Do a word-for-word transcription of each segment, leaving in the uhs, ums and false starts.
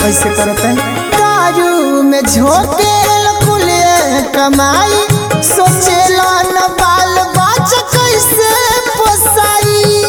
कैसे करते हैं दारू में झोंके कुले कमाई सोचेला न बाल बच्चा कैसे पोसाई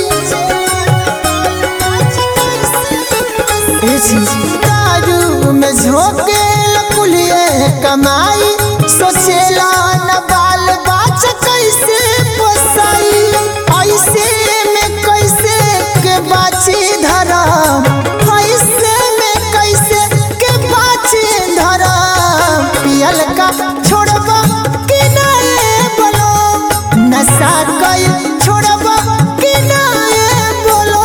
दारू में झोंके कुले कमाई सोचेला न बाल बच्चा कैसे पोसाई ऐसे में कैसे के बाची धरा ऐसे में कैसे के बाची धरा पियल का छोड़बा कि नहीं बोलो नशा कई छोड़बा कि नहीं बोलो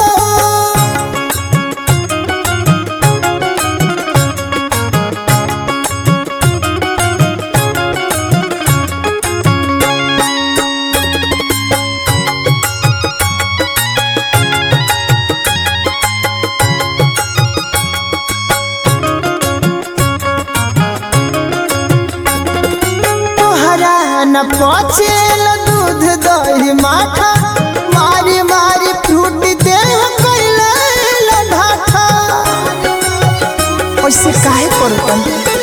न पचेल दूध दही माठा मारी मारी फ्रूट देह कैले ढाठा ऐसे काहे करतन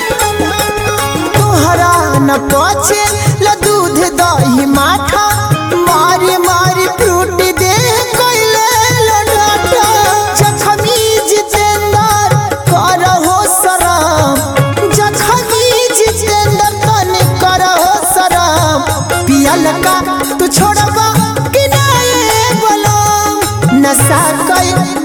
तोहरा न पचेल दूध दही माठा मारी मारी फ्रूट देह कैले ढाठा जखमी जितेंद्र करहो शरम जखमी जितेंद्र तने करहो पियल का तू छोड़बा कि नहीं बोलो नशा कई